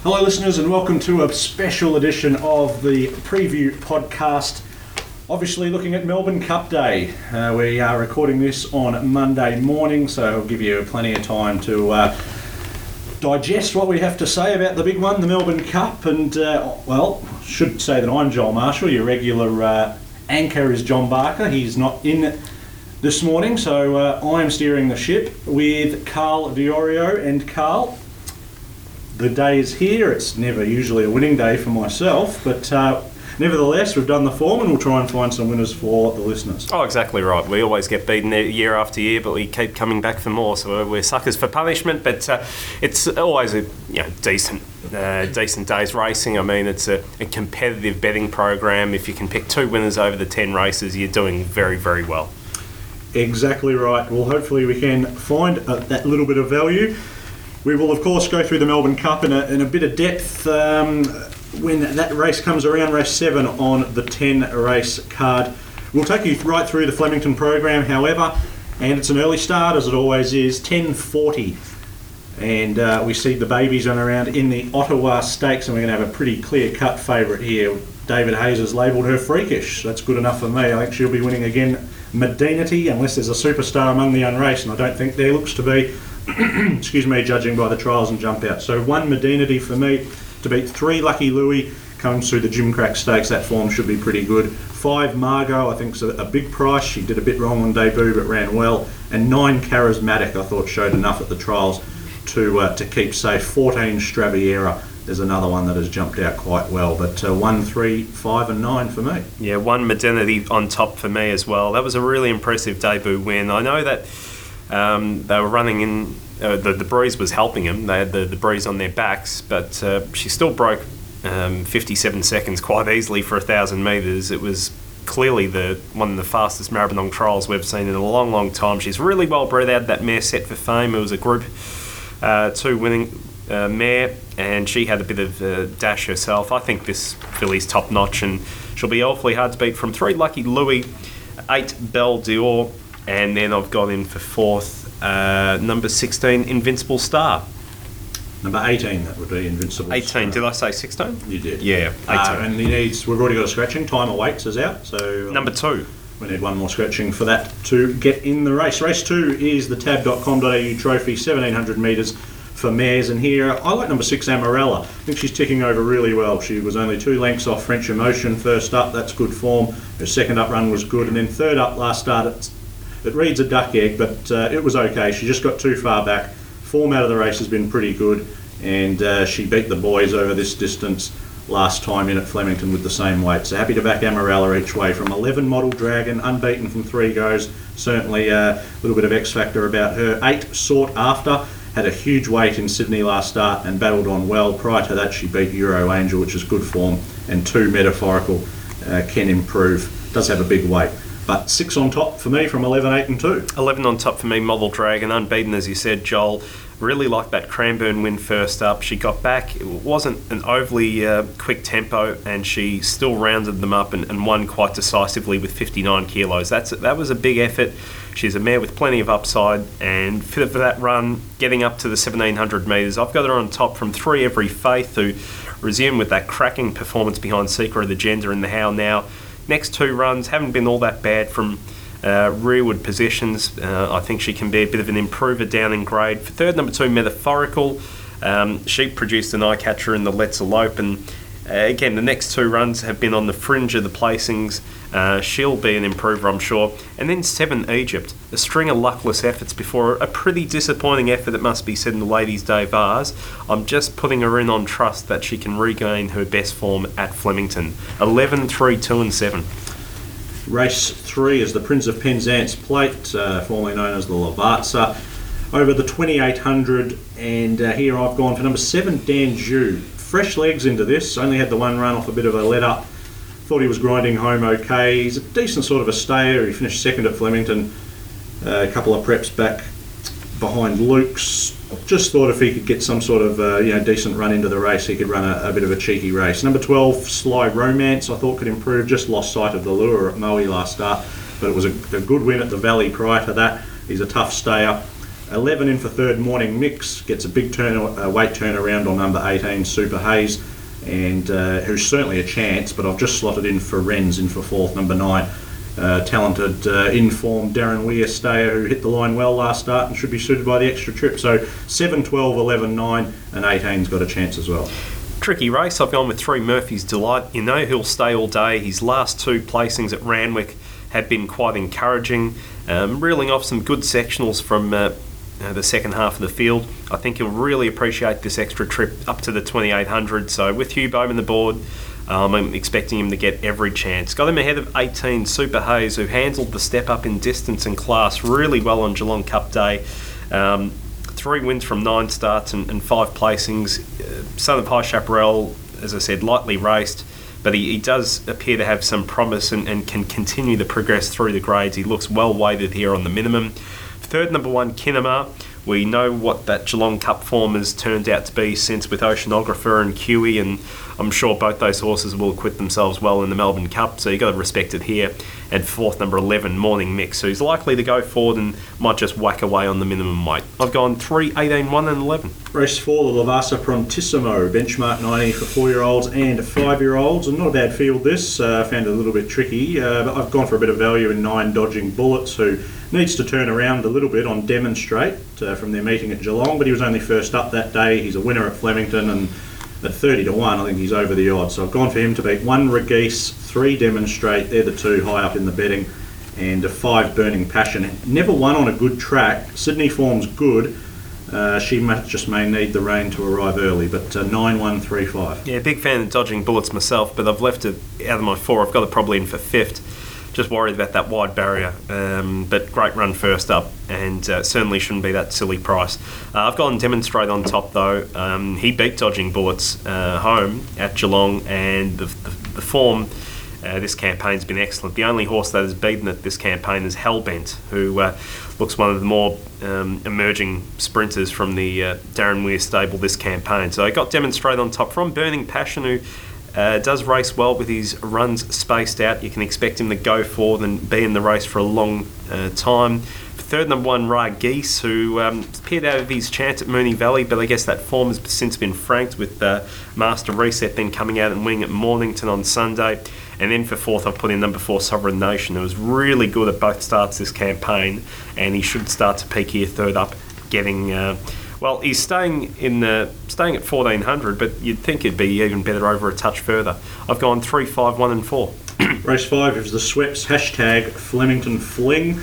Hello listeners and welcome to a special edition of the preview podcast. Obviously looking at Melbourne Cup Day. We are recording this on Monday morning, so I'll give you plenty of time to digest what we have to say about the big one, the Melbourne Cup. And should say that I'm Joel Marshall. Your regular anchor is John Barker. He's not in this morning, so I'm steering the ship with Carl Diorio. And Carl, the day is here. It's never usually a winning day for myself, but nevertheless, we've done the form and we'll try and find some winners for the listeners. Oh, exactly right. We always get beaten year after year, but we keep coming back for more, so we're suckers for punishment. But it's always a decent day's racing. I mean, it's a competitive betting program. If you can pick two winners over the 10 races, you're doing very, very well. Exactly right. Well, hopefully we can find that little bit of value. We will, of course, go through the Melbourne Cup in a bit of depth when that race comes around, race 7 on the 10-race card. We'll take you right through the Flemington program, however, and it's an early start, as it always is, 10:40. And we see the babies run around in the Ottawa Stakes, and we're going to have a pretty clear-cut favourite here. David Hayes has labelled her freakish. That's good enough for me. I think she'll be winning again. Medinity, unless there's a superstar among the unraced, and I don't think there looks to be, excuse me, judging by the trials and jump out. So 1 Medinity for me to beat 3 Lucky Louie comes through the Gimcrack Stakes. That form should be pretty good. 5 Margot, I think, is a big price. She did a bit wrong on debut but ran well. And 9 Charismatic, I thought, showed enough at the trials to keep safe. 14 Straviera. There's another one that has jumped out quite well, but 1, 3, 5 and 9 for me. Yeah, 1 Medinity on top for me as well. That was a really impressive debut win. I know that they were running in, the breeze was helping them. They had the breeze on their backs, but she still broke 57 seconds quite easily for 1,000 metres. It was clearly one of the fastest Maribyrnong trials we've seen in a long, long time. She's really well bred out, that mare Set for Fame. It was a Group 2 winning mare, and she had a bit of a dash herself. I think this filly's top notch, and she'll be awfully hard to beat. From 3 Lucky Louie, 8 Belle Dior, and then I've got in for 4th number 16 Invincible Star. Number 18, that would be Invincible 18, Star. Did I say 16? You did. Yeah, 18. And we've already got a scratching. Time Awaits is out, so number 2. We need one more scratching for that to get in the race. Race 2 is the tab.com.au trophy, 1,700 metres for mares, and here I like number 6 Amarella. I think she's ticking over really well. She was only 2 lengths off French Emotion first up. That's good form. Her second up run was good, and then third up last start it reads a duck egg, but it was okay. She just got too far back. Form out of the race has been pretty good, and she beat the boys over this distance last time in at Flemington with the same weight. So happy to back Amarella each way. From 11 Model Dragon, unbeaten from 3 goes. Certainly a little bit of X factor about her. 8 Sought After. Had a huge weight in Sydney last start and battled on well. Prior to that, she beat Euro Angel, which is good form, and 2 Metaphorical can improve. Does have a big weight. But 6 on top for me from 11, 8 and 2. 11 on top for me, Model Dragon, unbeaten, as you said, Joel. Really liked that Cranbourne win first up. She got back. It wasn't an overly quick tempo, and she still rounded them up and won quite decisively with 59 kilos. That was a big effort. She's a mare with plenty of upside and fit for that run, getting up to the 1,700 metres. I've got her on top from 3 Every Faith, who resumed with that cracking performance behind Secret of the Gender and the How Now. Next 2 runs haven't been all that bad from rearward positions. I think she can be a bit of an improver down in grade. For 3rd, number 2, Metaphorical. She produced an eye catcher in the Let's Elope, and again, the next 2 runs have been on the fringe of the placings. She'll be an improver, I'm sure. And then 7 Egypt, a string of luckless efforts before a pretty disappointing effort, it must be said, in the Ladies' Day Vars. I'm just putting her in on trust that she can regain her best form at Flemington. 11, 3, 2 and 7. Race 3 is the Prince of Penzance Plate, formerly known as the Lavazza, over the 2,800, and here I've gone for number 7 Danjou. Fresh legs into this, only had the 1 run off a bit of a let up. Thought he was grinding home okay. He's a decent sort of a stayer. He finished 2nd at Flemington, a couple of preps back behind Luke's. Just thought if he could get some sort of decent run into the race, he could run a bit of a cheeky race. Number 12 Sly Romance, I thought could improve. Just lost sight of the lure at Moe last start, but it was a good win at the Valley prior to that. He's a tough stayer. 11 in for third, Morning Mix, gets a big weight turnaround on number 18, Super Hayes, and who's certainly a chance, but I've just slotted in for Renz in for fourth, number 9. Talented, informed Darren Weir stayer who hit the line well last start and should be suited by the extra trip. So 7, 12, 11, 9 and 18's got a chance as well. Tricky race. I've gone with 3, Murphy's Delight. You know he'll stay all day. His last 2 placings at Randwick have been quite encouraging, reeling off some good sectionals from the second half of the field. I think he'll really appreciate this extra trip up to the 2800. So with Hugh Bowman the board, I'm expecting him to get every chance. Got him ahead of 18, Super Hayes, who handled the step up in distance and class really well on Geelong Cup Day. 3 wins from 9 starts and 5 placings. Son of High Chaparral, as I said, lightly raced, but he does appear to have some promise and can continue to progress through the grades. He looks well weighted here on the minimum. Third, number 1, Kinema. We know what that Geelong Cup form has turned out to be since with Oceanographer and Kiwi, and I'm sure both those horses will acquit themselves well in the Melbourne Cup, so you've got to respect it here. And fourth, number 11, Morning Mix, who's likely to go forward and might just whack away on the minimum weight. I've gone 3, 18, 1 and 11. Race 4, the Lavasa Prontissimo, benchmark 90 for 4-year-olds and 5-year-olds, and not a bad field this. Found it a little bit tricky, but I've gone for a bit of value in 9, Dodging Bullets, who needs to turn around a little bit on Demonstrate from their meeting at Geelong, but he was only first up that day. He's a winner at Flemington, and at 30 to 1, I think he's over the odds. So I've gone for him to beat 1, Regis, 3, Demonstrate, they're the 2 high up in the betting, and 5, Burning Passion. Never won on a good track. Sydney form's good. She just may need the rain to arrive early, but 9, 1, 3, 5. Yeah, big fan of Dodging Bullets myself, but I've left it out of my 4. I've got it probably in for 5th. Just worried about that wide barrier, but great run first up, and certainly shouldn't be that silly price. I've gone Demonstrate on top though. He beat Dodging Bullets home at Geelong, and the form this campaign's been excellent. The only horse that has beaten it this campaign is Hellbent, who looks one of the more emerging sprinters from the Darren Weir stable this campaign. So I got Demonstrate on top from Burning Passion, who does race well with his runs spaced out. You can expect him to go forward and be in the race for a long time. Third, number 1, Ra Geese, who appeared out of his chance at Moonee Valley, but I guess that form has since been franked with Master Reset then coming out and winning at Mornington on Sunday. And then for 4th, I've put in number 4, Sovereign Nation, who was really good at both starts this campaign, and he should start to peak here third up, getting... Well, he's staying at 1400, but you'd think it'd be even better over a touch further. I've gone 3, 5, 1 and 4. Race 5 is the Sweps, hashtag Flemington Fling.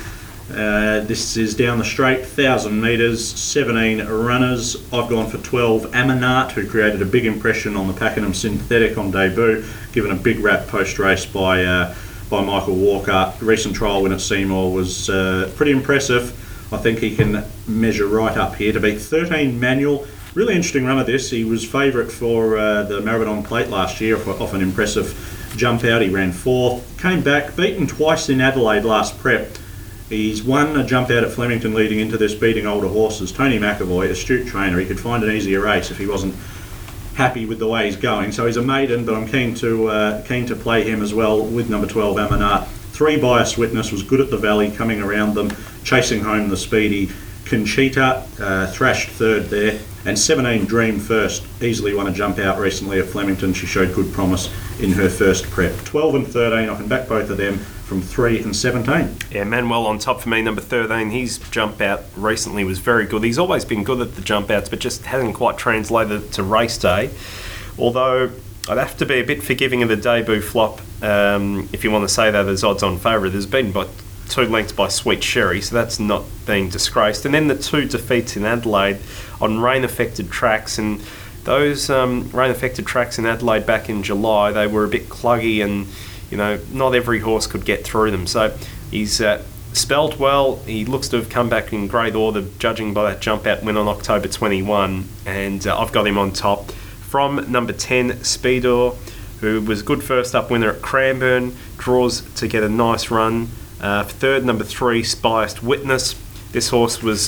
This is down the straight, 1,000 metres, 17 runners. I've gone for 12, Amanat, who created a big impression on the Pakenham Synthetic on debut, given a big rap post-race by Michael Walker. Recent trial win at Seymour was pretty impressive. I think he can measure right up here to beat 13, Manual. Really interesting run of this. He was favourite for the Maribyrnong Plate last year off an impressive jump out. He ran 4th, came back, beaten twice in Adelaide last prep. He's won a jump out at Flemington leading into this, beating older horses. Tony McAvoy, astute trainer, he could find an easier race if he wasn't happy with the way he's going. So he's a maiden, but I'm keen to play him as well with number 12, Amanat. 3, Biased Witness, was good at the Valley, coming around them, chasing home the speedy Conchita, thrashed 3rd there. And 17, Dream First, easily won a jump out recently at Flemington. She showed good promise in her first prep. 12 and 13, I can back both of them from 3 and 17. Yeah, Manuel on top for me, number 13. His jump out recently was very good. He's always been good at the jump outs, but just hasn't quite translated to race day. Although I'd have to be a bit forgiving of the debut flop if you want to say that as odds on favourite. There's been about 2 lengths by Sweet Sherry, so that's not being disgraced. And then the 2 defeats in Adelaide on rain-affected tracks, and those rain-affected tracks in Adelaide back in July, they were a bit cluggy, and not every horse could get through them. So he's spelled well. He looks to have come back in great order, judging by that jump out win on October 21, and I've got him on top. From number 10, Speedor, who was good first up winner at Cranbourne, draws to get a nice run. Third, number 3, Biased Witness. This horse was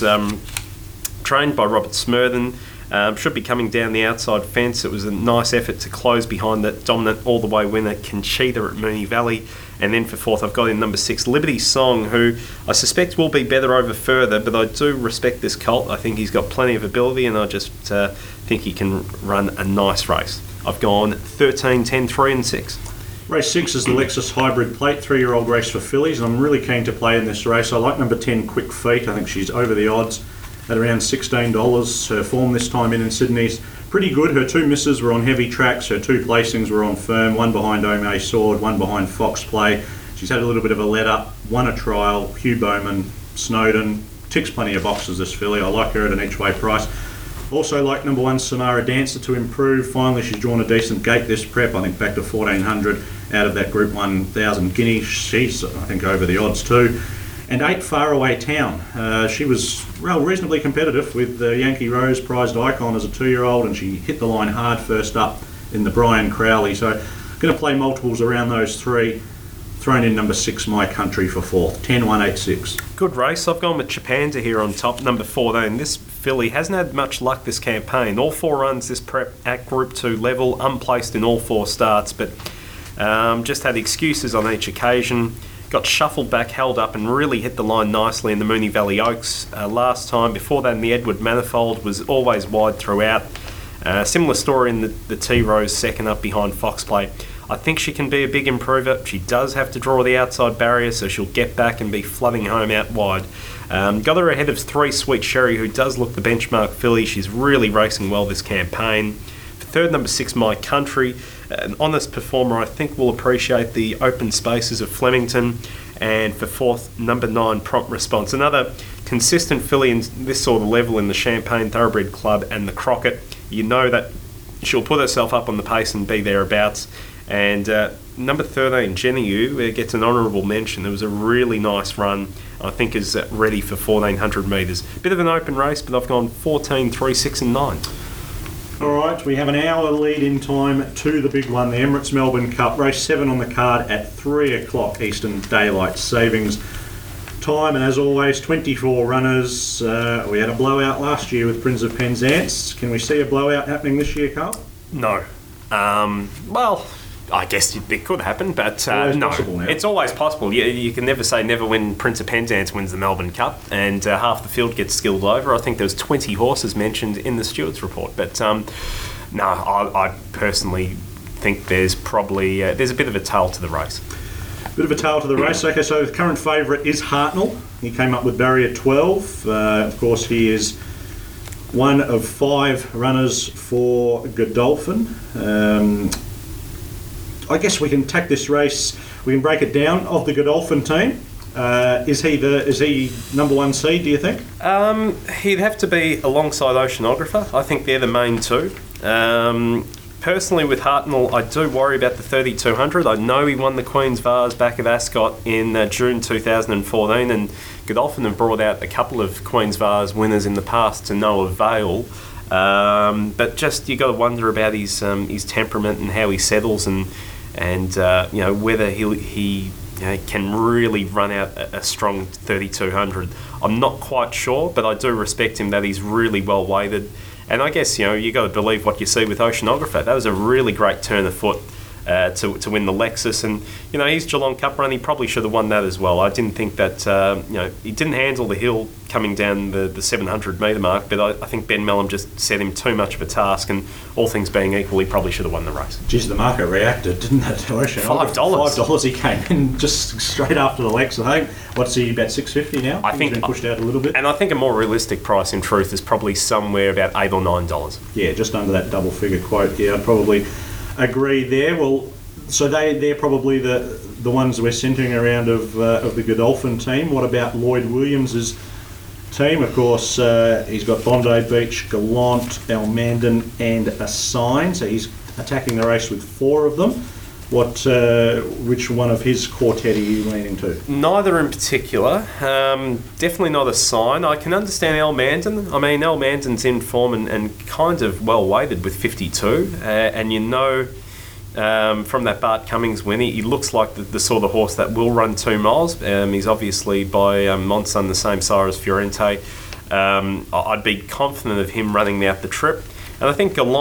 trained by Robert Smurden. Should be coming down the outside fence. It was a nice effort to close behind that dominant all-the-way winner Conchita at Moonee Valley. And then for fourth, I've got in number 6, Liberty Song, who I suspect will be better over further, but I do respect this colt. I think he's got plenty of ability, and I just think he can run a nice race. I've gone 13, 10, 3 and 6. Race 6 is the Lexus Hybrid Plate, 3-year-old race for fillies, and I'm really keen to play in this race. I like number 10, Quick Feet. I think she's over the odds at around $16. Her form this time in Sydney's pretty good. Her 2 misses were on heavy tracks. Her 2 placings were on firm, one behind Ome Sword, one behind Fox Play. She's had a little bit of a let-up, won a trial, Hugh Bowman, Snowden. Ticks plenty of boxes, this filly. I like her at an each-way price. Also like number 1, Samara Dancer to improve. Finally, she's drawn a decent gate this prep. I think back to 1400 out of that Group 1000 guinea. She's, I think, over the odds too. And 8, Faraway Town. She was reasonably competitive with Yankee Rose, prized icon as a 2-year-old, and she hit the line hard first up in the Brian Crowley. So going to play multiples around those 3. Thrown in number 6, My Country for fourth. 10, 1, 8, 6. Good race. I've gone with Chapanda here on top, number 14. This filly hasn't had much luck this campaign. All 4 runs this prep at Group 2 level, unplaced in all 4 starts, but just had excuses on each occasion. Got shuffled back, held up, and really hit the line nicely in the Moonee Valley Oaks last time. Before that, in the Edward Manifold, was always wide throughout. Similar story in the T-Rose, second up behind Fox Play. I think she can be a big improver. She does have to draw the outside barrier, so she'll get back and be flooding home out wide. Got her ahead of 3, Sweet Sherry, who does look the benchmark filly. She's really racing well this campaign. For third, number 6, My Country. An honest performer, I think, will appreciate the open spaces of Flemington. And for fourth, number 9, Prompt Response. Another consistent filly in this sort of level in the Champagne Thoroughbred Club and the Crockett. You know that she'll put herself up on the pace and be thereabouts. And number 13, Jenny Yu, gets an honourable mention. It was a really nice run. I think is ready for 1400 metres. Bit of an open race, but I've gone 14, 3, 6 and 9. Alright, we have an hour lead in time to the big one, the Emirates Melbourne Cup. Race 7 on the card at 3 o'clock Eastern Daylight Savings time. And as always, 24 runners. We had a blowout last year with Prince of Penzance. Can we see a blowout happening this year, Carl? No. Well, I guess it could happen, but no. It's always possible. You can never say never when Prince of Penzance wins the Melbourne Cup and half the field gets skilled over. I think there was 20 horses mentioned in the Stewards report, but no, I personally think there's probably there's a bit of a tail to the race. Bit of a tail to the race. Okay, so the current favourite is Hartnell. He came up with barrier 12. Of course, he is one of 5 runners for Godolphin. I guess we can tack this race. We can break it down. Of the Godolphin team, is he number 1 seed? Do you think? He'd have to be alongside Oceanographer. I think they're the main 2. Personally, with Hartnell, I do worry about the 3200. I know he won the Queen's Vase back at Ascot in June 2014, and Godolphin have brought out a couple of Queen's Vase winners in the past to no avail. But just you got to wonder about his temperament and how he settles, and whether he can really run out a strong 3200. I'm not quite sure, but I do respect him that he's really well weighted. And I guess you got to believe what you see with Oceanographer. That was a really great turn of foot to win the Lexus, and his Geelong Cup run, he probably should have won that as well. I didn't think that he didn't handle the hill coming down the 700 metre mark, but I think Ben Melham just set him too much of a task, and all things being equal, he probably should have won the race. Geez, the market reacted, didn't it? $5. $5 he came in just straight after the Lex. I think what's he about $6.50 now? I think he's been pushed out a little bit, and I think a more realistic price in truth is probably somewhere about $8 or $9. Yeah, just under that double figure quote. Yeah, I'd probably agree there. Well, so they're probably the ones we're centering around of the Godolphin team. What about Lloyd Williams's team? Of course, he's got Bondi Beach, Gallant, Almandon and Assign, so he's attacking the race with 4 of them. Which one of his quartet are you leaning to? Neither in particular. Definitely not Assign. I can understand Almandon. I mean, Almandon's in form and kind of well weighted with 52, and from that Bart Cummings win, he looks like the sort of horse that will run 2 miles. He's obviously by Monson the same sire as Fiorente. I'd be confident of him running out the trip. And I think Gallant,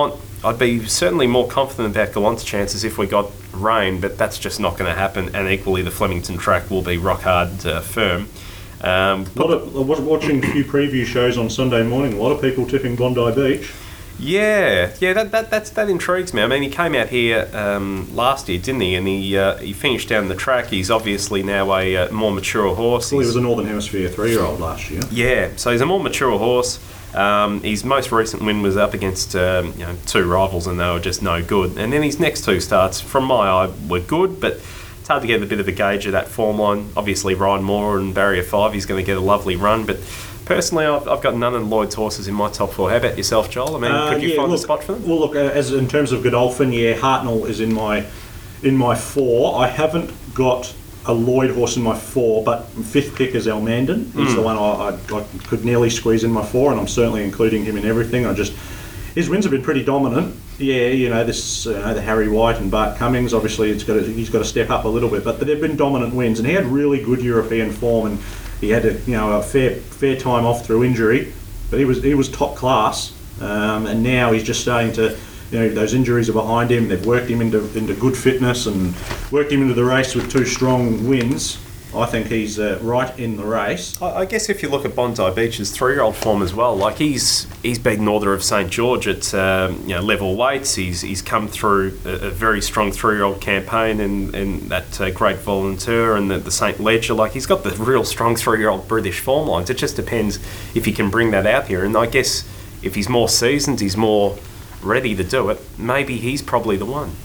I'd be certainly more confident about Gallant's chances if we got rain, but that's just not going to happen. And equally, the Flemington track will be rock hard firm. Watching a few preview shows on Sunday morning, a lot of people tipping Bondi Beach. Yeah, that intrigues me. I mean, he came out here last year, didn't he? And he finished down the track. He's obviously now a more mature horse. Well, he was a Northern Hemisphere 3-year-old last year. Yeah, so he's a more mature horse. His most recent win was up against two rivals, and they were just no good. And then his next two starts, from my eye, were good, but it's hard to get a bit of a gauge of that form line. Obviously, Ryan Moore and Barrier 5, he's going to get a lovely run, but personally, I've got none of Lloyd's horses in my top four. How about yourself, Joel? I mean, could you find a spot for them? Well, look, as in terms of Godolphin, Hartnell is in my 4. I haven't got a Lloyd horse in my 4, but fifth pick is Elmandan. He's the one I could nearly squeeze in my 4, and I'm certainly including him in everything. His wins have been pretty dominant. Yeah, the Harry White and Bart Cummings. Obviously, he's got to step up a little bit, but they've been dominant wins, and he had really good European form, and he had a fair time off through injury, but he was top class, and now he's just starting to. Those injuries are behind him. They've worked him into good fitness and worked him into the race with 2 strong wins. I think he's right in the race. I guess if you look at Bondi Beach's 3-year-old form as well, like he's beaten Order of St George at level weights. He's come through a very strong 3-year-old campaign in that Great Volunteer and the St Ledger. Like he's got the real strong 3-year-old British form lines. It just depends if he can bring that out here. And I guess if he's more seasoned, he's more ready to do it, maybe he's probably the one.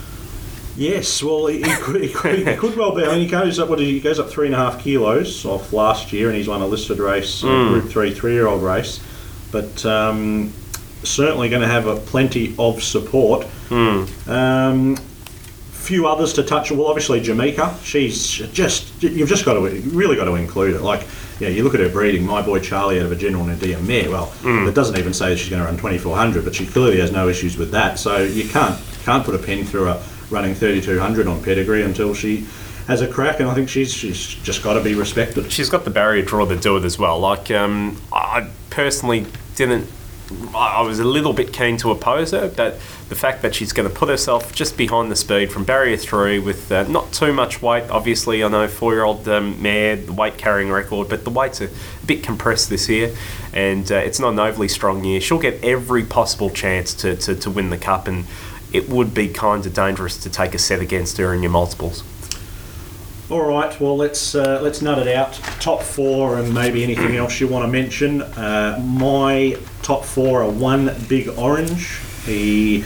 Yes, well, he could well be. I mean, he goes up 3.5 kilos off last year, and he's won a listed race, a Group 3 3-year-old race. But certainly going to have plenty of support. Few others to touch. Well, obviously Jamaica. You've just really got to include it. Like, you look at her breeding. My Boy Charlie out of a General Nadia mare. Well, it doesn't even say that she's going to run 2400, but she clearly has no issues with that. So you can't put a pen through her running 3200 on pedigree until she has a crack, and I think she's just got to be respected. She's got the barrier draw to do it as well. Like, I personally didn't. I was a little bit keen to oppose her, but the fact that she's going to put herself just behind the speed from barrier 3 with not too much weight. Obviously, I know 4-year-old mare, the weight carrying record, but the weight's a bit compressed this year, and it's not an overly strong year. She'll get every possible chance to win the Cup, and it would be kind of dangerous to take a set against her in your multiples. All right, well, let's nut it out. Top 4 and maybe anything else you want to mention. My top 4 are One Big Orange. He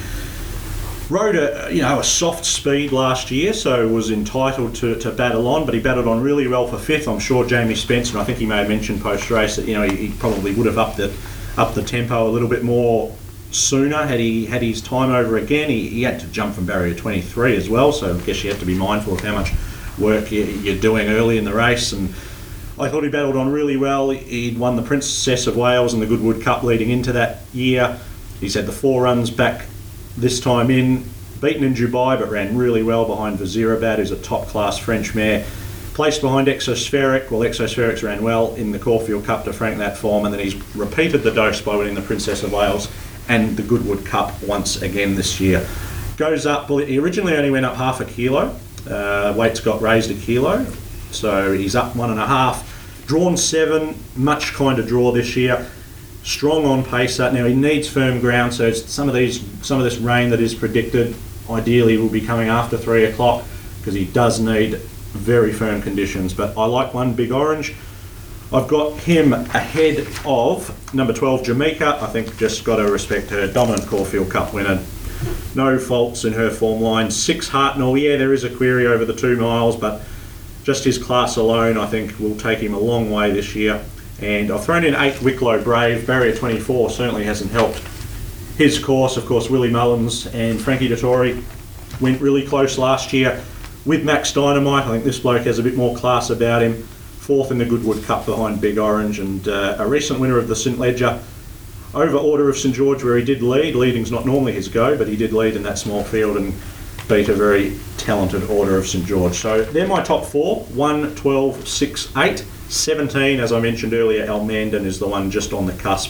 rode a soft speed last year, so was entitled to battle on, but he battled on really well for 5th. I'm sure Jamie Spencer, I think he may have mentioned post-race that he probably would have upped the tempo a little bit more sooner had he had his time over again. He had to jump from barrier 23 as well, so I guess you have to be mindful of how much work you're doing early in the race, and I thought he battled on really well. He'd won the Princess of Wales and the Goodwood Cup leading into that year. He's had the 4 runs back this time in, beaten in Dubai, but ran really well behind Vazirabad, who's a top class French mare. Placed behind Exospheric. Well, Exospheric ran well in the Caulfield Cup to frank that form, and then he's repeated the dose by winning the Princess of Wales and the Goodwood Cup once again this year. Goes up, well, he originally only went up half a kilo. Weight's got raised a kilo, so he's up 1.5. Drawn 7, much kind of draw this year. Strong on pacer. Now he needs firm ground, so some of this rain that is predicted ideally will be coming after 3 o'clock because he does need very firm conditions. But I like One Big Orange. I've got him ahead of number 12 Jamaica. I think just got to respect her. Dominant Caulfield Cup winner. No faults in her form line. 6 Hartnell. Yeah, there is a query over the 2 miles, but just his class alone, I think, will take him a long way this year. And I've thrown in 8 Wicklow Brave. Barrier 24 certainly hasn't helped his course. Of course, Willie Mullins and Frankie Dettori went really close last year with Max Dynamite. I think this bloke has a bit more class about him. 4th in the Goodwood Cup behind Big Orange, and a recent winner of the St Ledger over Order of St George, where he did lead. Leading's not normally his go, but he did lead in that small field and beat a very talented Order of St George. So they're my top 4. 1, 12, 6, 8. 17, as I mentioned earlier, Elmandan is the one just on the cusp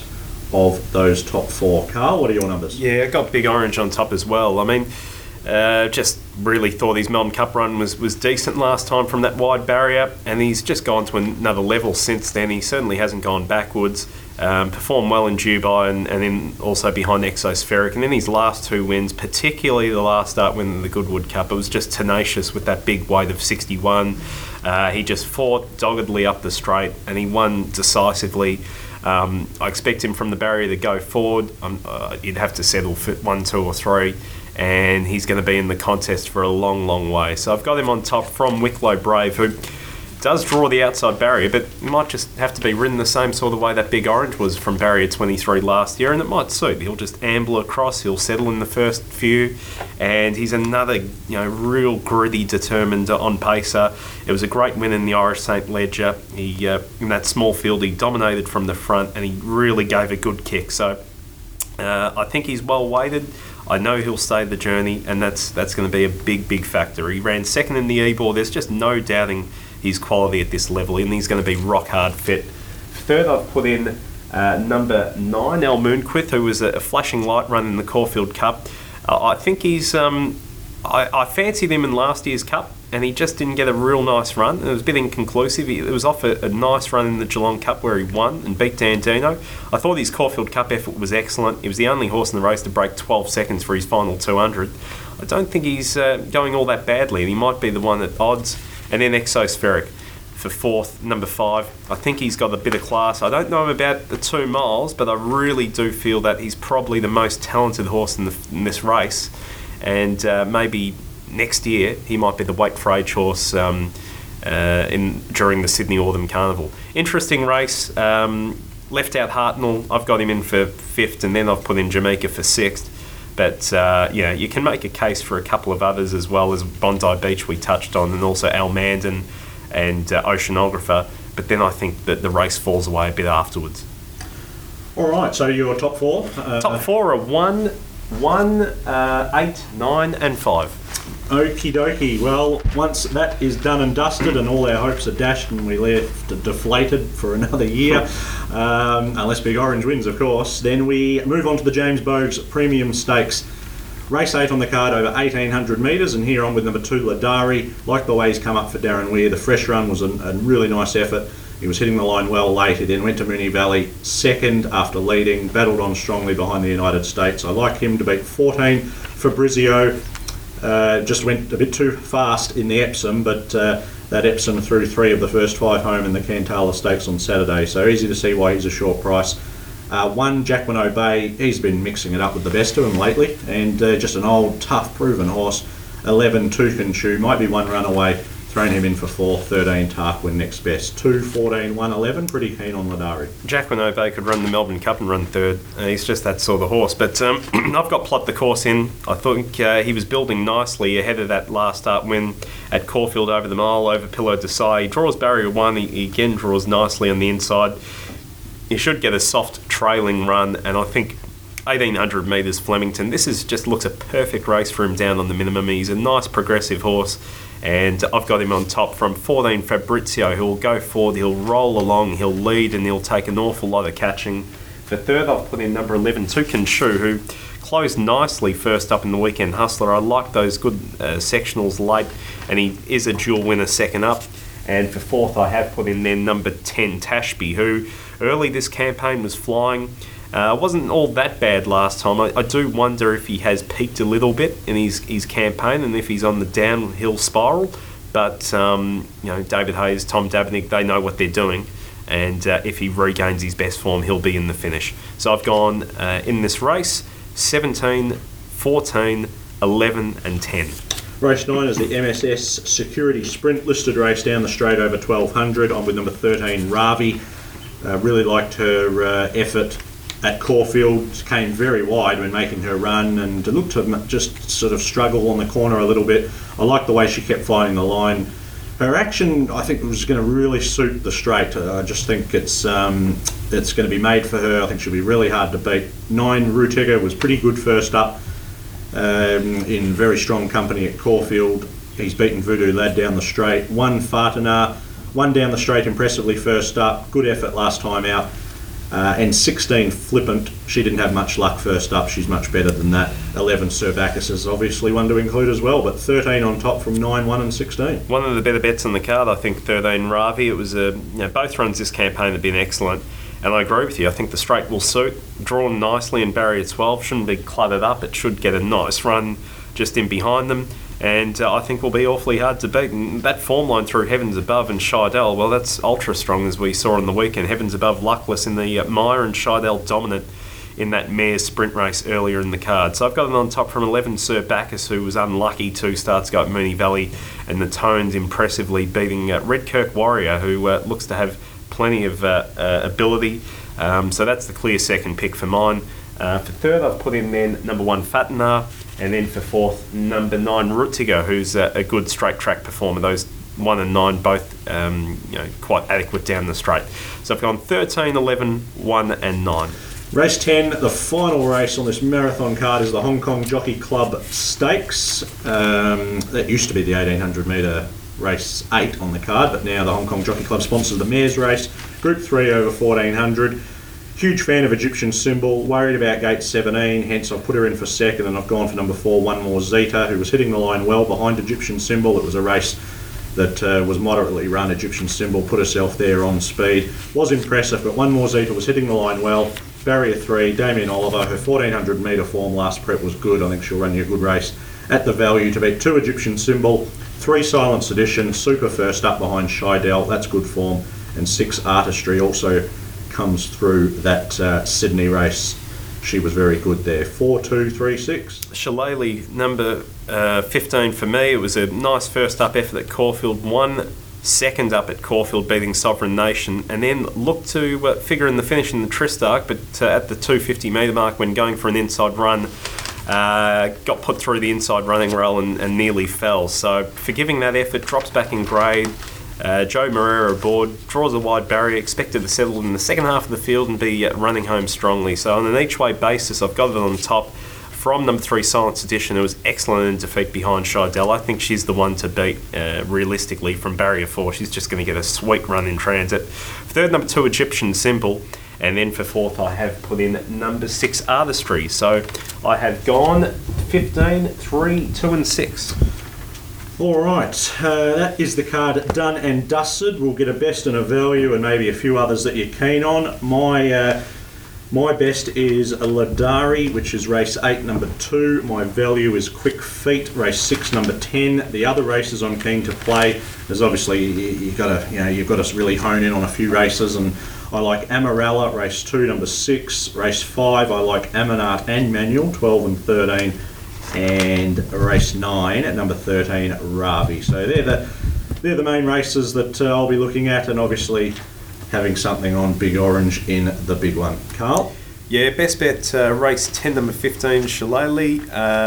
of those top four. Carl, what are your numbers? Yeah, I got Big Orange on top as well. I mean, just really thought his Melbourne Cup run was decent last time from that wide barrier, and he's just gone to another level since then. He certainly hasn't gone backwards. Performed well in Dubai and then also behind Exospheric. And then his last two wins, particularly the last start win of the Goodwood Cup, it was just tenacious with that big weight of 61. He just fought doggedly up the straight and he won decisively. I expect him from the barrier to go forward. You'd have to settle for 1, 2 or 3, and he's going to be in the contest for a long, long way. So I've got him on top from Wicklow Brave, who does draw the outside barrier, but it might just have to be ridden the same sort of way that Big Orange was from barrier 23 last year, and it might suit. He'll just amble across, he'll settle in the first few, and he's another real gritty, determined on-pacer. It was a great win in the Irish St. Ledger. He in that small field, he dominated from the front, and he really gave a good kick. So I think he's well weighted. I know he'll stay the journey, and that's going to be a big, big factor. He ran second in the Ebor. There's just no doubting his quality at this level, and he's going to be rock hard fit. Third, I've put in number 9, El Moonquith, who was a flashing light run in the Caulfield Cup. I think he's... I fancied him in last year's Cup, and he just didn't get a real nice run. It was a bit inconclusive. It was off a nice run in the Geelong Cup where he won and beat Dandino. I thought his Caulfield Cup effort was excellent. He was the only horse in the race to break 12 seconds for his final 200. I don't think he's going all that badly, and he might be the one at odds. And then Exospheric for fourth, number 5. I think he's got a bit of class. I don't know about the 2 miles, but I really do feel that he's probably the most talented horse in this race. And maybe next year he might be the weight for age horse during the Sydney Autumn Carnival. Interesting race. Left out Hartnell. I've got him in for 5th, and then I've put in Jamaica for 6th. But you can make a case for a couple of others as well, as Bondi Beach we touched on, and also Almandon and Oceanographer. But then I think that the race falls away a bit afterwards. All right, so your top 4? Top 4 are 1, 8, 9 and 5. Okie dokie. Well, once that is done and dusted and all our hopes are dashed and we left deflated for another year, unless Big Orange wins, of course, then we move on to the James Bogues Premium Stakes. Race 8 on the card over 1,800 metres, and here on with number 2, Ladari. Like the way he's come up for Darren Weir. The fresh run was a really nice effort. He was hitting the line well late. He then went to Moonee Valley second after leading, battled on strongly behind the United States. I like him to beat 14 Fabrizio. Just went a bit too fast in the Epsom, but that Epsom threw 3 of the first 5 home in the Cantala Stakes on Saturday, so easy to see why he's a short price. 1, Jacquemin Bay, he's been mixing it up with the best of them lately, and just an old, tough, proven horse. 11, Toucan Chew, might be 1 run away. Thrown him in for 4, 13, Tarquin next best. 2, 14, 1, 11, pretty keen on Ladari. Jacquemin Bay could run the Melbourne Cup and run 3rd. He's just that sort of horse. But I've got Plot the Course in. I think he was building nicely ahead of that last start win at Caulfield over the mile, over Pillow Desai. He draws barrier 1. He again draws nicely on the inside. He should get a soft trailing run, and I think 1,800 metres Flemington. This looks a perfect race for him down on the minimum. He's a nice progressive horse. And I've got him on top from 14, Fabrizio, who will go forward, he'll roll along, he'll lead, and he'll take an awful lot of catching. For 3rd, I've put in number 11, Toucan Chew, who closed nicely first up in the Weekend Hustler. I like those good sectionals late, and he is a dual winner second up. And for 4th, I have put in there number 10, Tashby, who early this campaign was flying. Wasn't all that bad last time. I do wonder if he has peaked a little bit in his campaign and if he's on the downhill spiral. But David Hayes, Tom Dabney, they know what they're doing. And if he regains his best form, he'll be in the finish. So I've gone in this race 17, 14, 11 and 10. Race 9 is the MSS Security Sprint listed race down the straight over 1,200. I'm with number 13, Ravi. Really liked her effort at Caulfield. Came very wide when making her run and looked to just sort of struggle on the corner a little bit. I like the way she kept finding the line. Her action, I think, was going to really suit the straight. I just think it's going to be made for her. I think she'll be really hard to beat. 9, Rutega was pretty good first up in very strong company at Caulfield. He's beaten Voodoo Lad down the straight. 1, Fartanar, 1 down the straight impressively first up. Good effort last time out. And 16 Flippant, she didn't have much luck first up. She's much better than that. 11 Sir Bacchus is obviously one to include as well, but 13 on top from 9, 1 and 16. One of the better bets on the card, I think, 13 Ravi. It was both runs this campaign have been excellent, and I agree with you. I think the straight will suit. Drawn nicely in barrier 12, shouldn't be cluttered up. It should get a nice run just in behind them. And I think will be awfully hard to beat. And that form line through Heavens Above and Scheidel, well, that's ultra strong as we saw on the weekend. Heavens Above luckless in the mire and Scheidel dominant in that mare's sprint race earlier in the card. So I've got it on top from 11 Sir Bacchus, who was unlucky 2 starts ago at Moonee Valley, and the Tones impressively beating Redkirk Warrior, who looks to have plenty of ability. So that's the clear second pick for mine. For third, I've put in then number 1 Fatinar, and then for fourth, number 9 Ruttiger, who's a good straight track performer. Those 1 and 9 both quite adequate down the straight. So I've gone 13, 11, 1 and 9. Race 10, the final race on this marathon card is the Hong Kong Jockey Club Stakes. That used to be the 1800 metre race 8 on the card, but now the Hong Kong Jockey Club sponsors the mares race. Group 3 over 1400. Huge fan of Egyptian Symbol, worried about gate 17, hence I've put her in for second, and I've gone for number 4, One More Zeta, who was hitting the line well behind Egyptian Symbol. It was a race that was moderately run. Egyptian Symbol put herself there on speed. Was impressive, but One More Zeta was hitting the line well. Barrier 3, Damien Oliver, her 1400 metre form last prep was good. I think she'll run you a good race at the value to beat 2 Egyptian Symbol, 3 Silent Sedition, Super first up behind Scheidel, that's good form, and 6 Artistry also comes through that Sydney race. She was very good there. 4, 2, 3, 6. Shillelagh, number 15 for me. It was a nice first up effort at Caulfield. 1 second up at Caulfield, beating Sovereign Nation, and then looked to figure in the finish in the Tristarc, but at the 250 metre mark, when going for an inside run, got put through the inside running rail and nearly fell. So forgiving that effort, drops back in grade. Joe Moreira aboard, draws a wide barrier, expected to settle in the second half of the field and be running home strongly. So on an each-way basis, I've got it on top from number 3 Silent Sedition, who was excellent in defeat behind Scheidel. I think she's the one to beat realistically from barrier 4. She's just going to get a sweet run in transit. Third, number 2 Egyptian Symbol, and then for fourth I have put in number 6 Artistry. So I have gone 15, 3, 2 and 6. All right, that is the card done and dusted. We'll get a best and a value and maybe a few others that you're keen on. My best is Ladari, which is race 8, number 2. My value is Quick Feet, race 6, number 10. The other races I'm keen to play is obviously you've got to really hone in on a few races, and I like Amarella, race 2, number 6. Race 5, I like Amanat and Manual, 12 and 13. And race 9 at number 13, Ravi. So they're the main races that I'll be looking at, and obviously having something on Big Orange in the big one. Carl? Yeah, best bet, race 10, number 15, Shillelagh.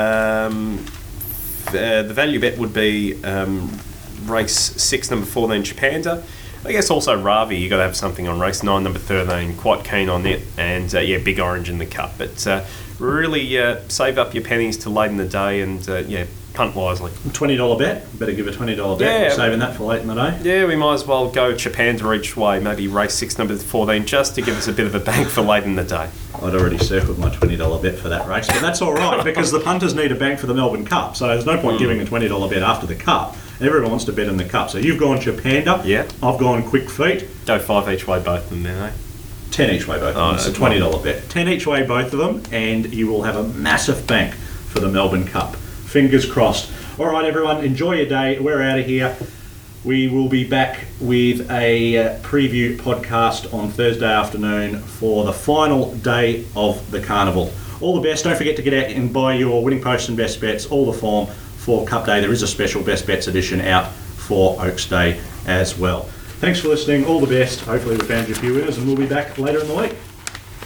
The value bet would be race 6, number 14, Chapanda. I guess also Ravi, you've got to have something on race 9, number 13. Quite keen on it. And Big Orange in the cup. But really save up your pennies to late in the day and punt wisely. $20 bet. Better give a $20 bet. Yeah. Saving that for late in the day. Yeah, we might as well go Chapanda each way. Maybe race 6, number 14, just to give us a bit of a bank for late in the day. I'd already circled my $20 bet for that race, but that's all right because the punters need a bank for the Melbourne Cup. So there's no point giving a $20 bet after the Cup. Everyone wants to bet in the Cup. So you've gone Chapanda. Yeah. I've gone Quick Feet. Go 5 each way, both of them then, eh? 10 each way, both of them. It's a $20 bet. 10 each way, both of them, and you will have a massive bank for the Melbourne Cup. Fingers crossed. All right, everyone, enjoy your day. We're out of here. We will be back with a preview podcast on Thursday afternoon for the final day of the carnival. All the best. Don't forget to get out and buy your winning posts and best bets, all the form for Cup Day. There is a special best bets edition out for Oaks Day as well. Thanks for listening. All the best. Hopefully we found you a few winners, and we'll be back later in the week.